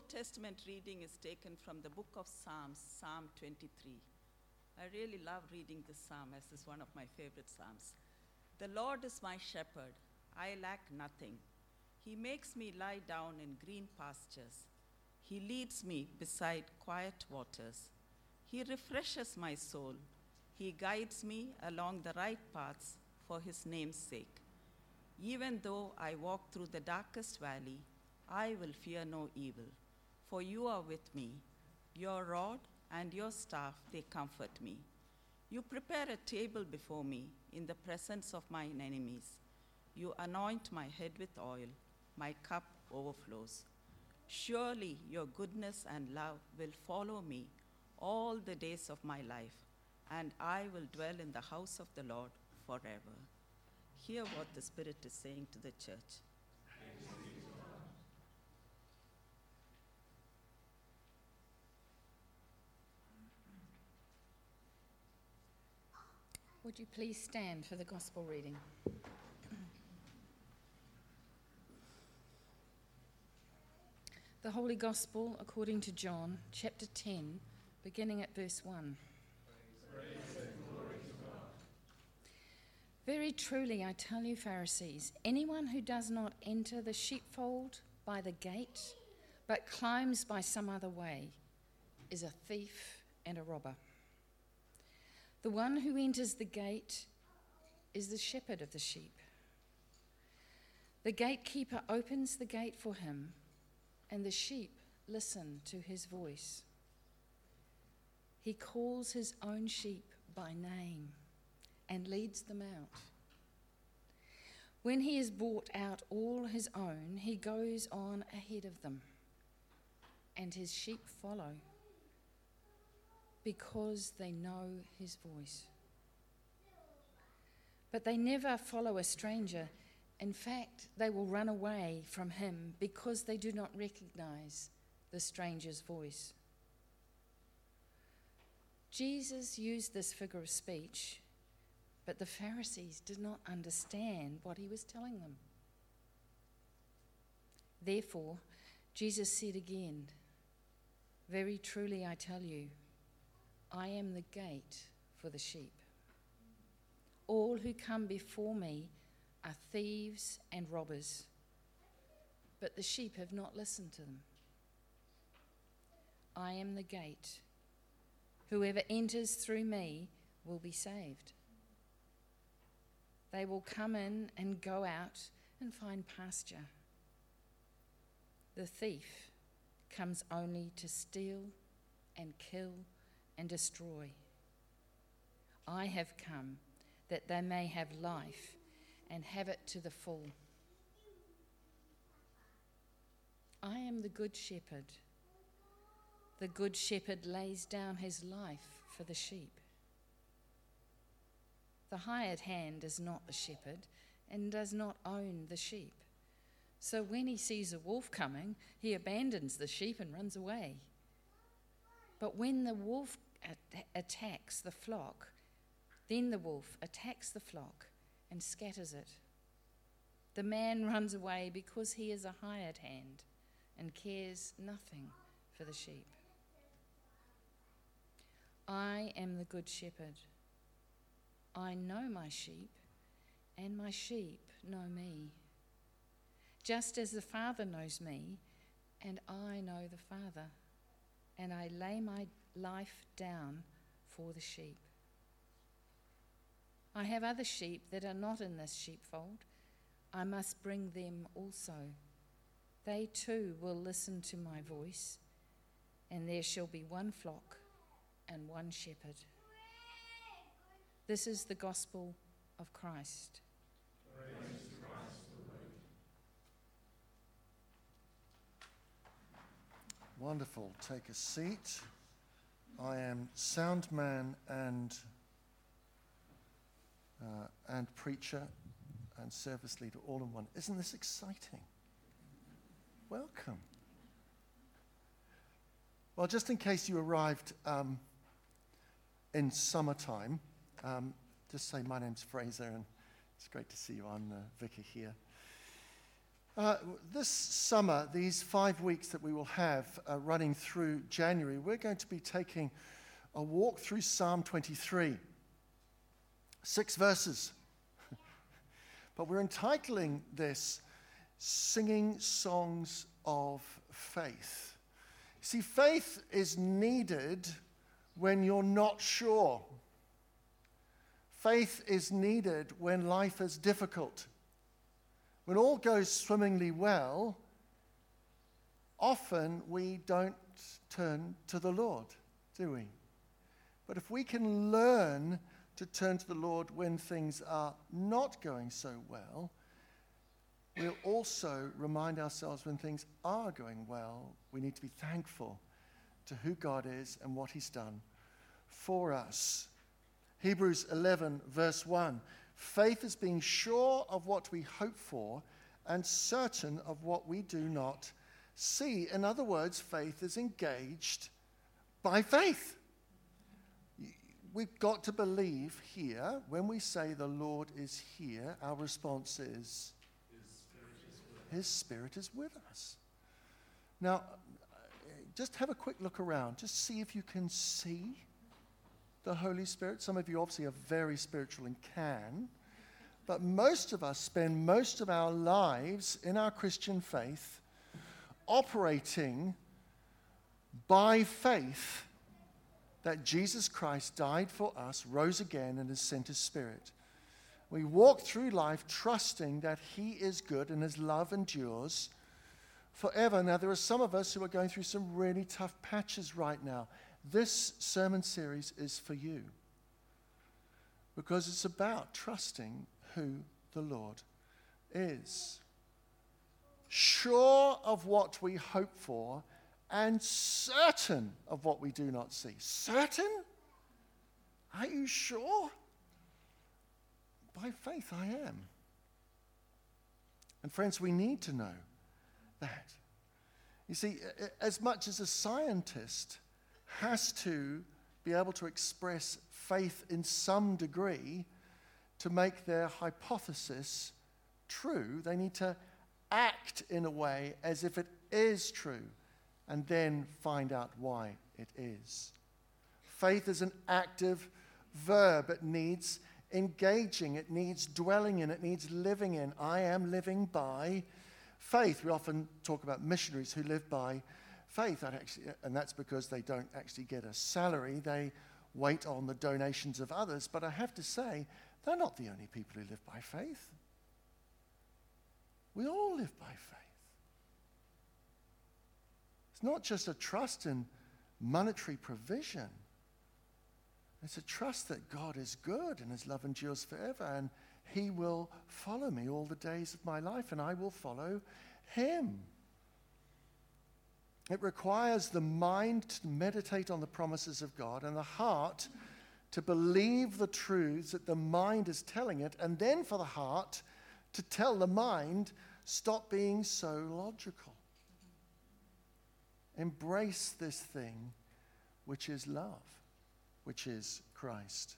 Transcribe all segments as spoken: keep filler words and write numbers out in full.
Old Testament reading is taken from the book of Psalms, Psalm twenty-three. I really love reading this psalm as it's one of my favorite psalms. The Lord is my shepherd. I lack nothing. He makes me lie down in green pastures. He leads me beside quiet waters. He refreshes my soul. He guides me along the right paths for his name's sake. Even though I walk through the darkest valley, I will fear no evil, for you are with me. Your rod and your staff, they comfort me. You prepare a table before me in the presence of my enemies. You anoint my head with oil. My cup overflows. Surely your goodness and love will follow me all the days of my life, and I will dwell in the house of the Lord forever. Hear what the Spirit is saying to the church. Would you please stand for the gospel reading? The Holy Gospel according to John, chapter ten, beginning at verse one. Praise and glory to God. Very truly I tell you, Pharisees, anyone who does not enter the sheepfold by the gate, but climbs by some other way, is a thief and a robber. The one who enters the gate is the shepherd of the sheep. The gatekeeper opens the gate for him, and the sheep listen to his voice. He calls his own sheep by name and leads them out. When he has brought out all his own, he goes on ahead of them, and his sheep follow, because they know his voice. But they never follow a stranger. In fact, they will run away from him because they do not recognize the stranger's voice. Jesus used this figure of speech, but the Pharisees did not understand what he was telling them. Therefore, Jesus said again, very truly I tell you, I am the gate for the sheep. All who come before me are thieves and robbers, but the sheep have not listened to them. I am the gate. Whoever enters through me will be saved. They will come in and go out and find pasture. The thief comes only to steal and kill and destroy. I have come that they may have life and have it to the full. I am the good shepherd. The good shepherd lays down his life for the sheep. The hired hand is not the shepherd and does not own the sheep. So when he sees a wolf coming, he abandons the sheep and runs away. But when the wolf at- attacks the flock, then the wolf attacks the flock and scatters it. The man runs away because he is a hired hand and cares nothing for the sheep. I am the good shepherd. I know my sheep, and my sheep know me. Just as the Father knows me, and I know the Father, and I lay my life down for the sheep. I have other sheep that are not in this sheepfold. I must bring them also. They too will listen to my voice, and there shall be one flock and one shepherd. This is the gospel of Christ. Praise to Christ the Lord. Wonderful. Take a seat. I am sound man and uh, and preacher and service leader all in one. Isn't this exciting? Welcome. Well, just in case you arrived um, in summertime, um, just say my name's Fraser and it's great to see you. I'm the vicar here. Uh, this summer, these five weeks that we will have uh, running through January, we're going to be taking a walk through Psalm twenty-three. Six verses. But we're entitling this Singing Songs of Faith. See, faith is needed when you're not sure. Faith is needed when life is difficult. When all goes swimmingly well, often we don't turn to the Lord, do we? But if we can learn to turn to the Lord when things are not going so well, we'll also remind ourselves when things are going well, we need to be thankful to who God is and what He's done for us. Hebrews eleven, verse one. Faith is being sure of what we hope for and certain of what we do not see. In other words, faith is engaged by faith. We've got to believe here, when we say the Lord is here, our response is, His Spirit is with us. Now, just have a quick look around. Just see if you can see the Holy Spirit. Some of you obviously are very spiritual and can. But most of us spend most of our lives in our Christian faith operating by faith that Jesus Christ died for us, rose again, and has sent His Spirit. We walk through life trusting that He is good and His love endures forever. Now, there are some of us who are going through some really tough patches right now. This sermon series is for you because it's about trusting who the Lord is. Sure of what we hope for and certain of what we do not see. Certain? Are you sure? By faith I am. And friends, we need to know that. You see, as much as a scientist has to be able to express faith in some degree to make their hypothesis true, they need to act in a way as if it is true and then find out why it is. Faith is an active verb. It needs engaging. It needs dwelling in. It needs living in. I am living by faith. We often talk about missionaries who live by faith, and, actually, and that's because they don't actually get a salary. They wait on the donations of others. But I have to say, they're not the only people who live by faith. We all live by faith. It's not just a trust in monetary provision. It's a trust that God is good and His love endures forever, and He will follow me all the days of my life, and I will follow Him. It requires the mind to meditate on the promises of God and the heart to believe the truths that the mind is telling it, and then for the heart to tell the mind, stop being so logical. Embrace this thing which is love, which is Christ.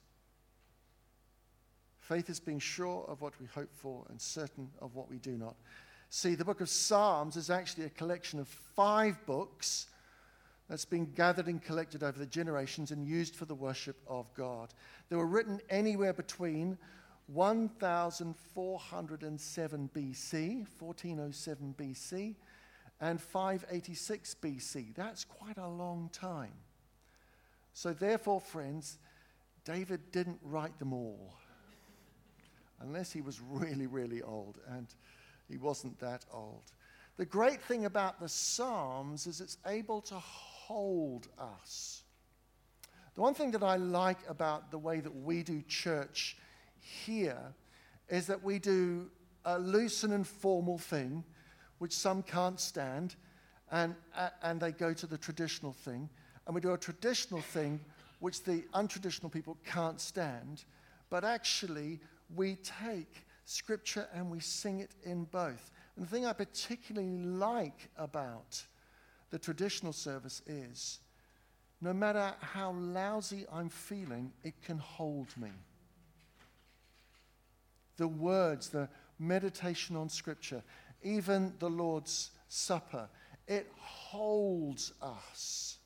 Faith is being sure of what we hope for and certain of what we do not see. The book of Psalms is actually a collection of five books that's been gathered and collected over the generations and used for the worship of God. They were written anywhere between one thousand four hundred seven B C, fourteen oh seven B C, and five eighty-six B C. That's quite a long time. So therefore, friends, David didn't write them all, unless he was really, really old, and he wasn't that old. The great thing about the Psalms is it's able to hold us. The one thing that I like about the way that we do church here is that we do a loose and informal thing, which some can't stand, and, uh, and they go to the traditional thing. And we do a traditional thing, which the untraditional people can't stand. But actually, we take Scripture and we sing it in both. And the thing I particularly like about the traditional service is, no matter how lousy I'm feeling, it can hold me. The words, the meditation on Scripture, even the Lord's Supper. It holds us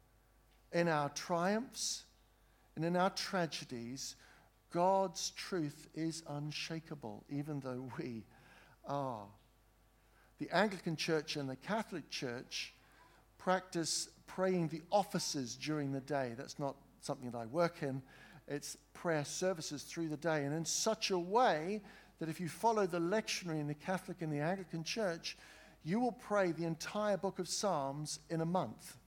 in our triumphs and in our tragedies. God's truth is unshakable, even though we are. The Anglican Church and the Catholic Church practice praying the offices during the day. That's not something that I work in. It's prayer services through the day, and in such a way that if you follow the lectionary in the Catholic and the Anglican Church, you will pray the entire book of Psalms in a month.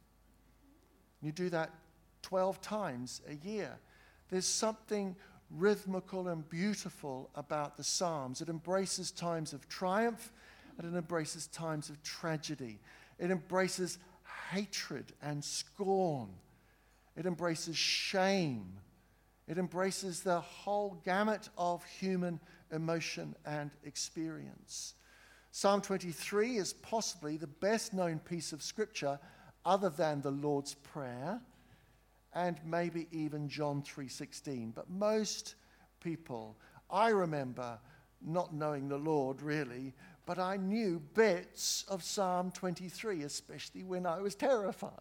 You do that twelve times a year. There's something rhythmical and beautiful about the Psalms. It embraces times of triumph and it embraces times of tragedy. It embraces hatred and scorn. It embraces shame. It embraces the whole gamut of human emotion and experience. Psalm twenty-three is possibly the best known piece of scripture other than the Lord's Prayer and maybe even John three sixteen. But most people, I remember not knowing the Lord really, but I knew bits of Psalm twenty-three, especially when I was terrified.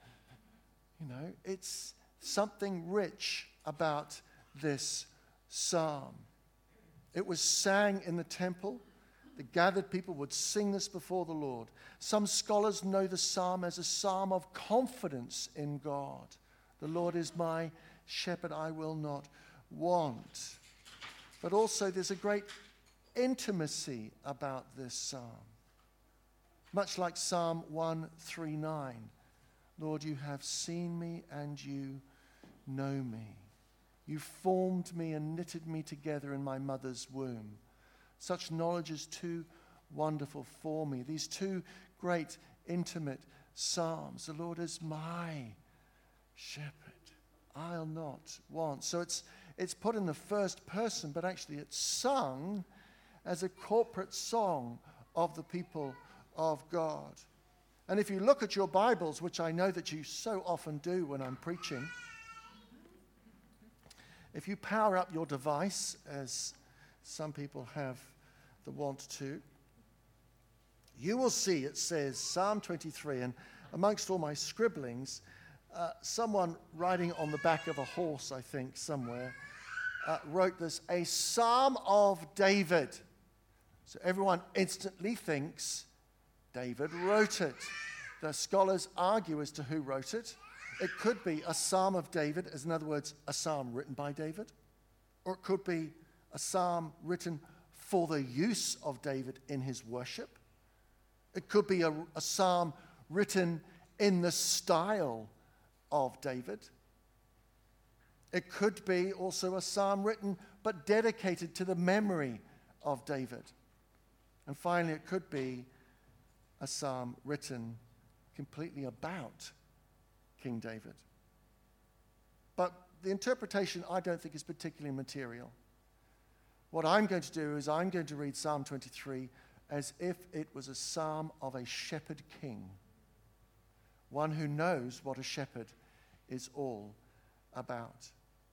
You know, it's something rich about this psalm. It was sang in the temple. The gathered people would sing this before the Lord. Some scholars know the psalm as a psalm of confidence in God. The Lord is my shepherd, I will not want. But also there's a great intimacy about this psalm. Much like Psalm one thirty-nine. Lord, you have seen me and you know me. You formed me and knitted me together in my mother's womb. Such knowledge is too wonderful for me. These two great intimate psalms. The Lord is my shepherd. I'll not want. So it's it's put in the first person, but actually it's sung as a corporate song of the people of God. And if you look at your Bibles, which I know that you so often do when I'm preaching, if you power up your device, as some people have the want to, you will see it says Psalm twenty-three, and amongst all my scribblings, uh, someone riding on the back of a horse, I think, somewhere, uh, wrote this, a Psalm of David. So everyone instantly thinks David wrote it. The scholars argue as to who wrote it. It could be a Psalm of David, as in other words, a psalm written by David, or it could be a psalm written for the use of David in his worship. It could be a, a psalm written in the style of David. It could be also a psalm written but dedicated to the memory of David. And finally, it could be a psalm written completely about King David. But the interpretation, I don't think, is particularly material. What I'm going to do is I'm going to read Psalm twenty-three as if it was a psalm of a shepherd king, one who knows what a shepherd is all about.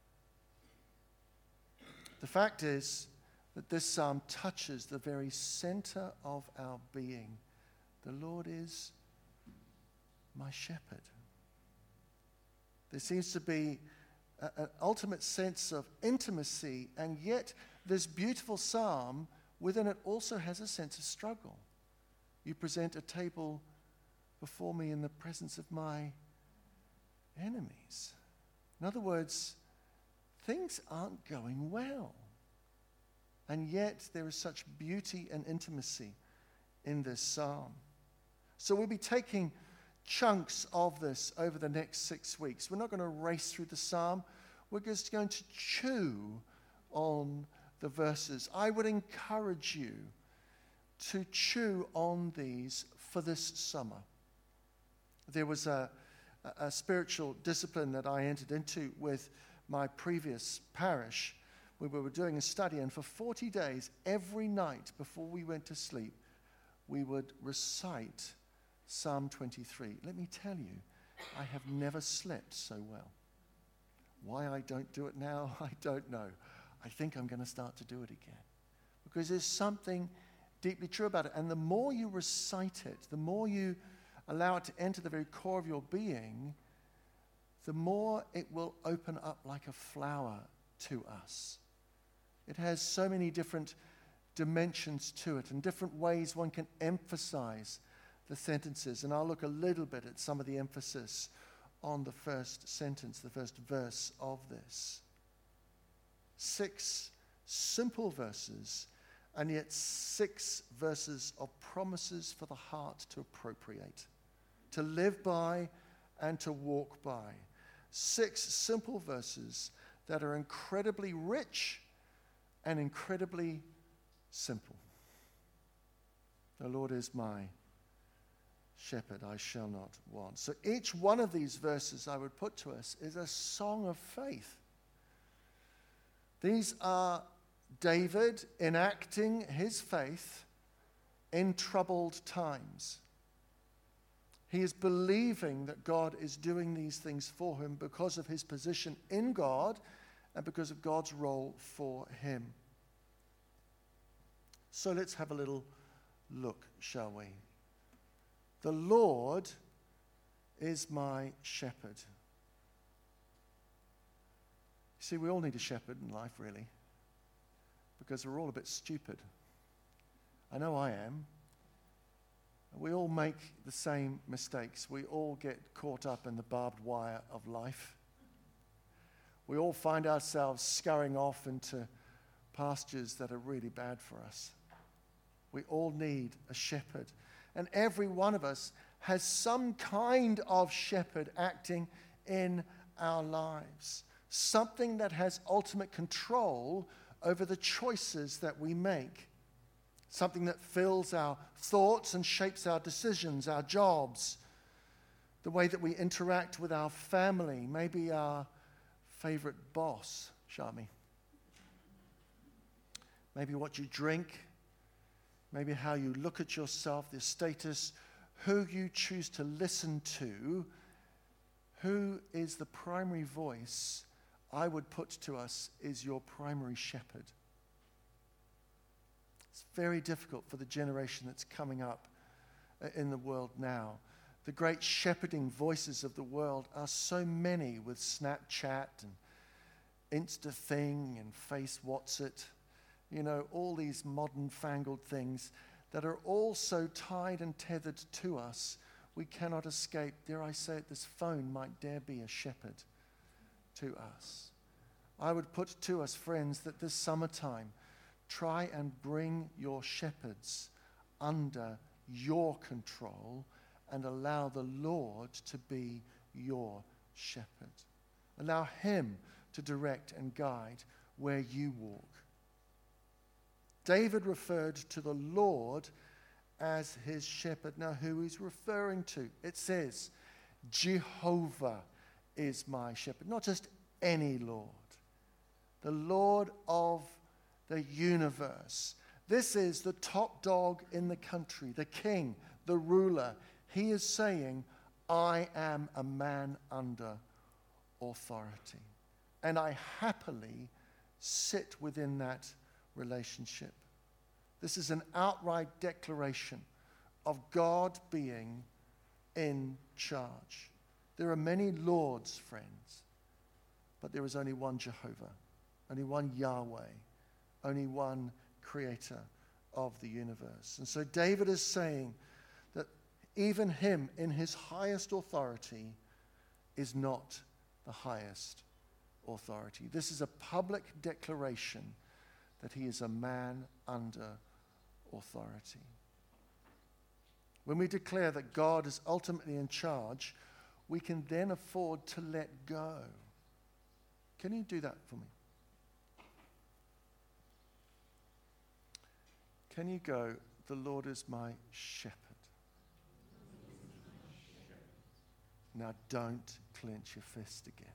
The fact is that this psalm touches the very center of our being. The Lord is my shepherd. There seems to be a, an ultimate sense of intimacy, and yet this beautiful psalm within it also has a sense of struggle. You present a table before me in the presence of my enemies. In other words, things aren't going well. And yet there is such beauty and intimacy in this psalm. So we'll be taking chunks of this over the next six weeks. We're not going to race through the psalm. We're just going to chew on the verses. I would encourage you to chew on these for this summer. There was a, a spiritual discipline that I entered into with my previous parish. We were doing a study, and for forty days, every night before we went to sleep, we would recite Psalm twenty-three. Let me tell you, I have never slept so well. Why I don't do it now, I don't know. I think I'm going to start to do it again. Because there's something deeply true about it. And the more you recite it, the more you allow it to enter the very core of your being, the more it will open up like a flower to us. It has so many different dimensions to it and different ways one can emphasize the sentences. And I'll look a little bit at some of the emphasis on the first sentence, the first verse of this. Six simple verses, and yet six verses of promises for the heart to appropriate, to live by and to walk by. Six simple verses that are incredibly rich and incredibly simple. The Lord is my shepherd, I shall not want. So each one of these verses I would put to us is a song of faith. These are David enacting his faith in troubled times. He is believing that God is doing these things for him because of his position in God and because of God's role for him. So let's have a little look, shall we? The Lord is my shepherd. You see, we all need a shepherd in life, really, because we're all a bit stupid. I know I am. We all make the same mistakes. We all get caught up in the barbed wire of life. We all find ourselves scurrying off into pastures that are really bad for us. We all need a shepherd. And every one of us has some kind of shepherd acting in our lives. Something that has ultimate control over the choices that we make. Something that fills our thoughts and shapes our decisions, our jobs, the way that we interact with our family, maybe our favorite boss, Shami. Maybe what you drink, maybe how you look at yourself, the status, who you choose to listen to, who is the primary voice I would put to us is your primary shepherd. It's very difficult for the generation that's coming up in the world now. The great shepherding voices of the world are so many with Snapchat and Insta-thing and Face What's It. You know, all these modern fangled things that are all so tied and tethered to us, we cannot escape. Dare I say it, this phone might dare be a shepherd to us. I would put to us, friends, that this summertime, try and bring your shepherds under your control and allow the Lord to be your shepherd. Allow him to direct and guide where you walk. David referred to the Lord as his shepherd. Now, who he's referring to? It says, Jehovah is my shepherd. Not just any Lord. The Lord of the universe. This is the top dog in the country, the king, the ruler. He is saying, I am a man under authority. And I happily sit within that relationship. This is an outright declaration of God being in charge. There are many lords, friends, but there is only one Jehovah, only one Yahweh, only one creator of the universe. And so David is saying that even him in his highest authority is not the highest authority. This is a public declaration that he is a man under authority. When we declare that God is ultimately in charge, we can then afford to let go. Can you do that for me? Can you go, the Lord is my shepherd? Now don't clench your fist again.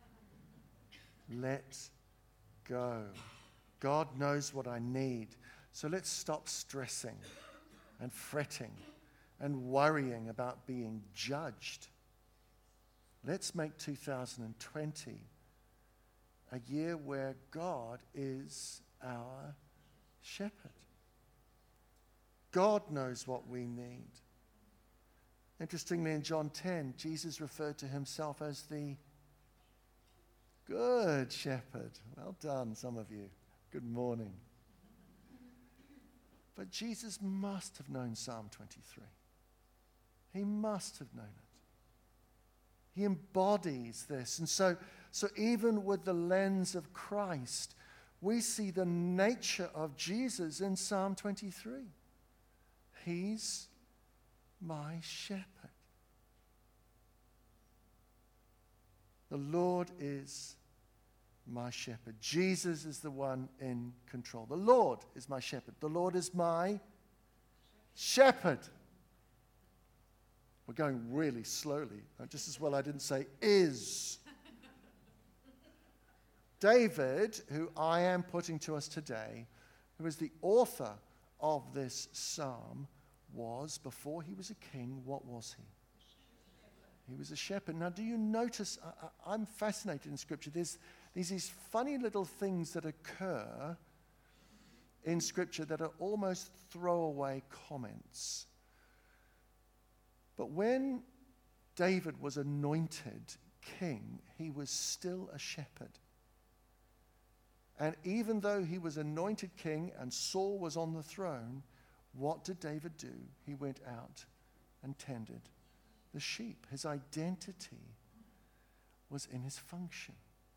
Let go. God knows what I need. So let's stop stressing and fretting and worrying about being judged. Let's make two thousand twenty a year where God is our shepherd. God knows what we need. Interestingly, in John ten, Jesus referred to himself as the Good Shepherd. Well done, some of you. Good morning. But Jesus must have known Psalm twenty-three. He must have known it. He embodies this. And so, so even with the lens of Christ, we see the nature of Jesus in Psalm twenty-three. He's my shepherd. The Lord is my shepherd. Jesus is the one in control. The Lord is my shepherd. The Lord is my shepherd. We're going really slowly. Just as well I didn't say is. David, who I am putting to us today, who is the author of this psalm, was, before he was a king, what was he? He was a shepherd. Now, do you notice, I, I, I'm fascinated in Scripture. There's, there's these funny little things that occur in Scripture that are almost throwaway comments. But when David was anointed king, he was still a shepherd. And even though he was anointed king and Saul was on the throne, what did David do? He went out and tended the sheep. His identity was in his function.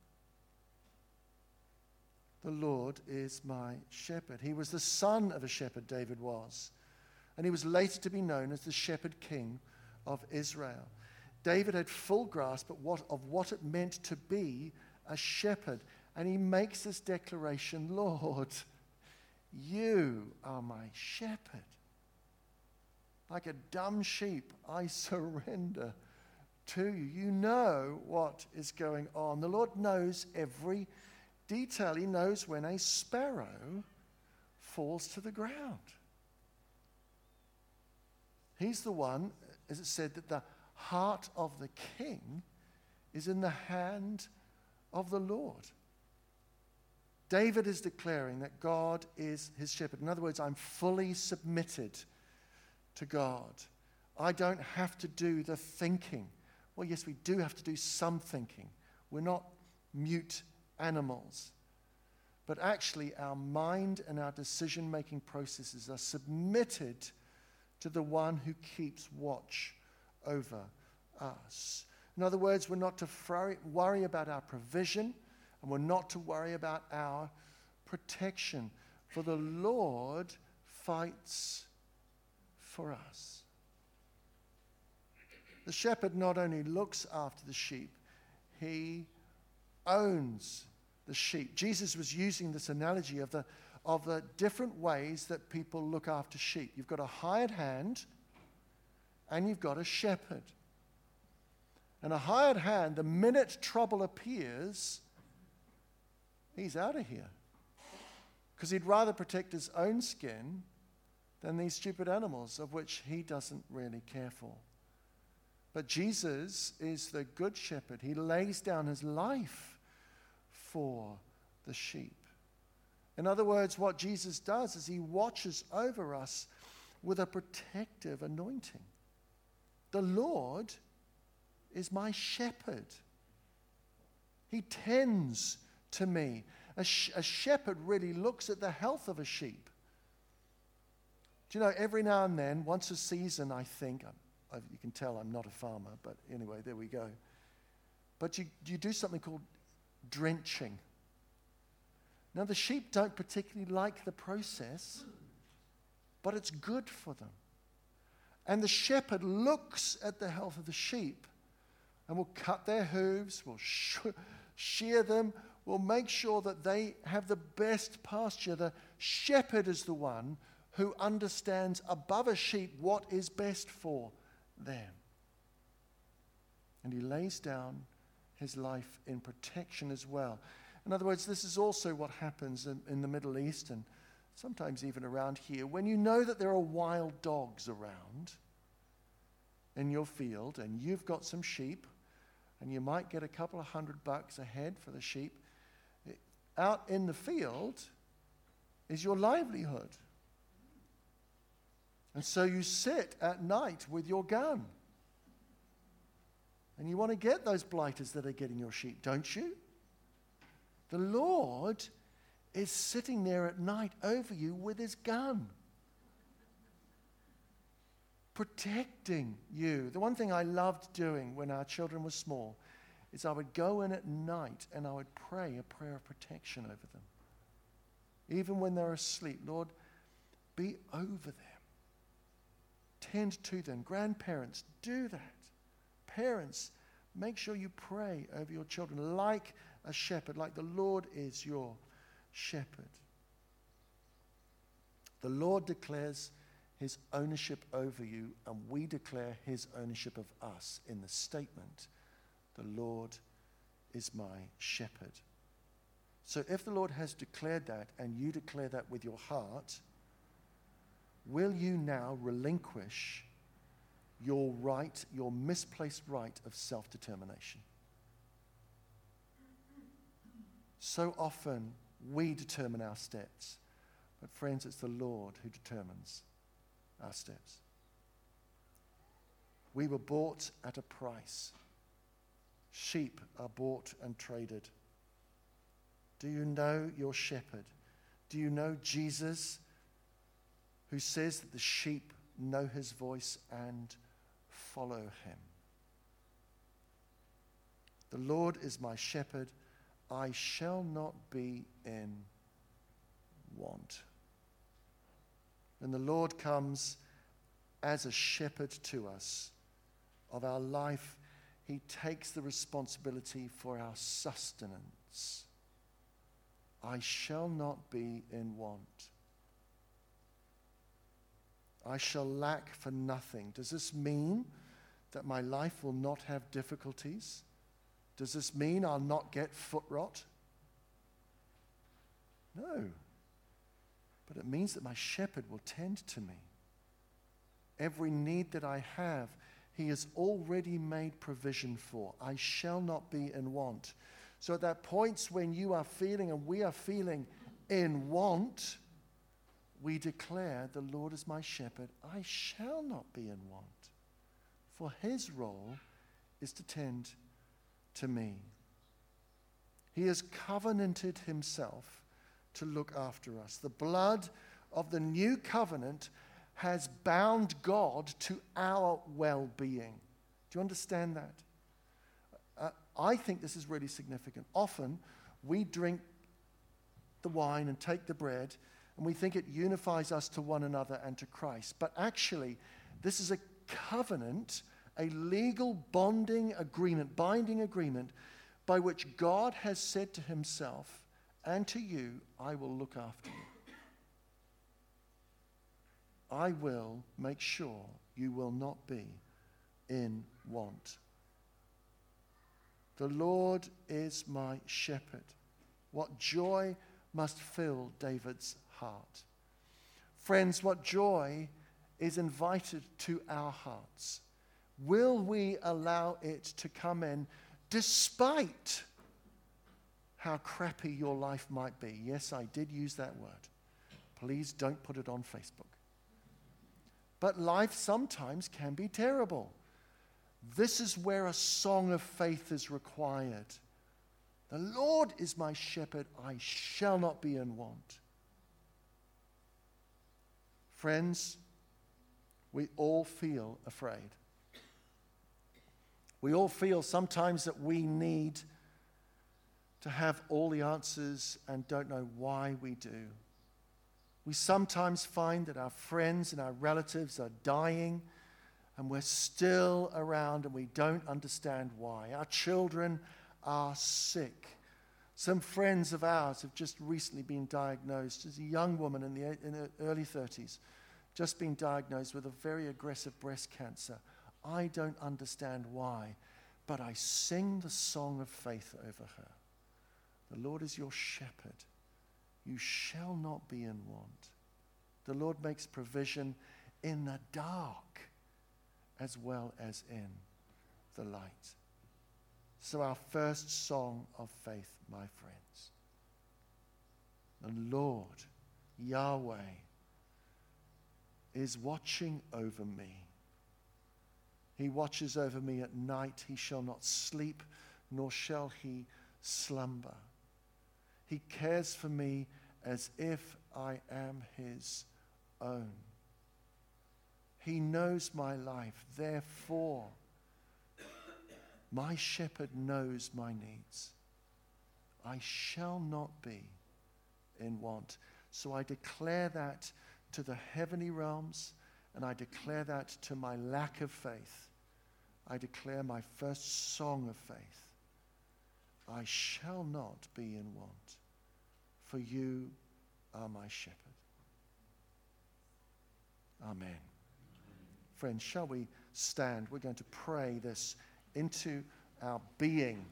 The Lord is my shepherd. He was the son of a shepherd, David was. And he was later to be known as the shepherd king of Israel. David had full grasp of what, of what it meant to be a shepherd. And he makes this declaration, Lord, you are my shepherd. Like a dumb sheep, I surrender to you. You know what is going on. The Lord knows every detail. He knows when a sparrow falls to the ground. He's the one, as it said, that the heart of the king is in the hand of the Lord. David is declaring that God is his shepherd. In other words, I'm fully submitted to God. I don't have to do the thinking. Well, yes, we do have to do some thinking. We're not mute animals. But actually, our mind and our decision-making processes are submitted to the one who keeps watch over us. In other words, we're not to worry about our provision, and we're not to worry about our protection. For the Lord fights for us. The shepherd not only looks after the sheep, he owns the sheep. Jesus was using this analogy of the, of the different ways that people look after sheep. You've got a hired hand, and you've got a shepherd. And a hired hand, the minute trouble appears, he's out of here. Because he'd rather protect his own skin than these stupid animals, of which he doesn't really care for. But Jesus is the good shepherd. He lays down his life for the sheep. In other words, what Jesus does is he watches over us with a protective anointing. The Lord is my shepherd. He tends to me. A, sh- a shepherd really looks at the health of a sheep. Do you know, every now and then, once a season, I think, I, I, you can tell I'm not a farmer, but anyway, there we go. But you, you do something called drenching. Now, the sheep don't particularly like the process, but it's good for them. And the shepherd looks at the health of the sheep and will cut their hooves, will sh- shear them, will make sure that they have the best pasture. The shepherd is the one who understands above a sheep what is best for them. And he lays down his life in protection as well. In other words, this is also what happens in, in the Middle East and sometimes even around here. When you know that there are wild dogs around in your field and you've got some sheep and you might get a couple of hundred bucks a head for the sheep, out in the field is your livelihood. And so you sit at night with your gun. And you want to get those blighters that are getting your sheep, don't you? The Lord is sitting there at night over you with his gun, protecting you. The one thing I loved doing when our children were small is I would go in at night and I would pray a prayer of protection over them. Even when they're asleep, Lord, be over them. Tend to them. Grandparents, do that. Parents, make sure you pray over your children like a shepherd, like the Lord is your shepherd. The Lord declares his ownership over you, and we declare his ownership of us in the statement, the Lord is my shepherd. So if the Lord has declared that, and you declare that with your heart, will you now relinquish your right, your misplaced right of self-determination? So often we determine our steps, but friends, it's the Lord who determines our steps. We were bought at a price. Sheep are bought and traded. Do you know your shepherd? Do you know Jesus, who says that the sheep know his voice and follow him? The Lord is my shepherd. I shall not be in want. When the Lord comes as a shepherd to us of our life, he takes the responsibility for our sustenance. I shall not be in want. I shall lack for nothing. Does this mean that my life will not have difficulties? Does this mean I'll not get foot rot? No. But it means that my shepherd will tend to me. Every need that I have, he has already made provision for. I shall not be in want. So at that points when you are feeling and we are feeling in want, we declare, the Lord is my shepherd. I shall not be in want. For his role is to tend to me. He has covenanted himself to look after us. The blood of the new covenant has bound God to our well-being. Do you understand that? Uh, I think this is really significant. Often we drink the wine and take the bread and we think it unifies us to one another and to Christ. But actually, this is a covenant, a legal bonding agreement, binding agreement, by which God has said to himself and to you, I will look after you. I will make sure you will not be in want. The Lord is my shepherd. What joy must fill David's heart. Friends, what joy is invited to our hearts? Will we allow it to come in despite how crappy your life might be? Yes, I did use that word. Please don't put it on Facebook. But life sometimes can be terrible. This is where a song of faith is required. The Lord is my shepherd, I shall not be in want. Friends, we all feel afraid. We all feel sometimes that we need to have all the answers and don't know why we do. We sometimes find that our friends and our relatives are dying and we're still around and we don't understand why. Our children are sick. Some friends of ours have just recently been diagnosed as a young woman in the in her early thirties, just been diagnosed with a very aggressive breast cancer. I don't understand why, but I sing the song of faith over her. The Lord is your shepherd. You shall not be in want. The Lord makes provision in the dark as well as in the light. So our first song of faith, my friends. The Lord, Yahweh, is watching over me. He watches over me at night. He shall not sleep, nor shall he slumber. He cares for me as if I am his own. He knows my life. Therefore, my shepherd knows my needs. I shall not be in want. So I declare that to the heavenly realms, and I declare that to my lack of faith. I declare my first song of faith. I shall not be in want, for you are my shepherd. Amen. Friends, shall we stand? We're going to pray this into our being.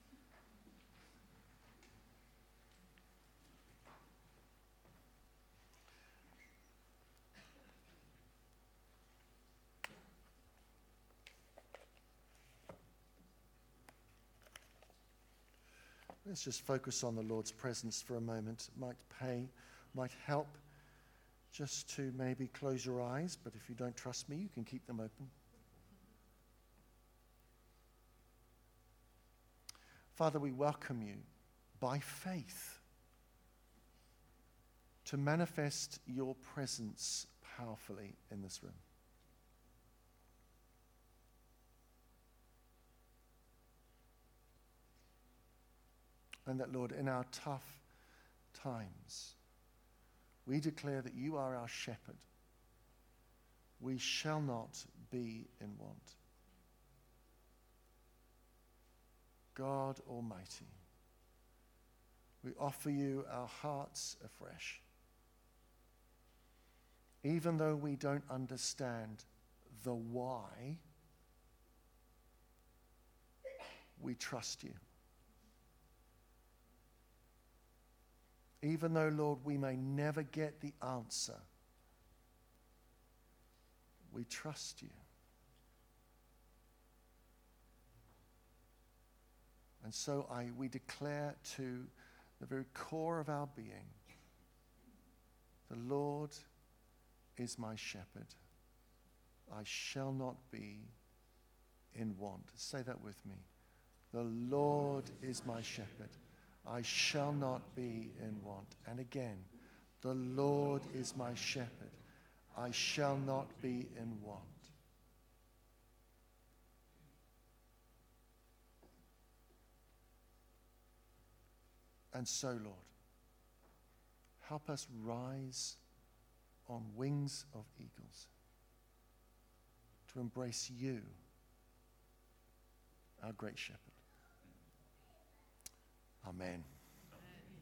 Let's just focus on the Lord's presence for a moment. It might pay, might help just to maybe close your eyes, but if you don't trust me, you can keep them open. Father, we welcome you by faith to manifest your presence powerfully in this room. And that, Lord, in our tough times, we declare that you are our shepherd. We shall not be in want. God Almighty, we offer you our hearts afresh. Even though we don't understand the why, we trust you. Even though, Lord, we may never get the answer, we trust you. And so I, we declare to the very core of our being, the Lord is my shepherd. I shall not be in want. Say that with me. The Lord is my shepherd. I shall not be in want. And again, the Lord is my shepherd. I shall not be in want. And so, Lord, help us rise on wings of eagles to embrace you, our great shepherd. Amen.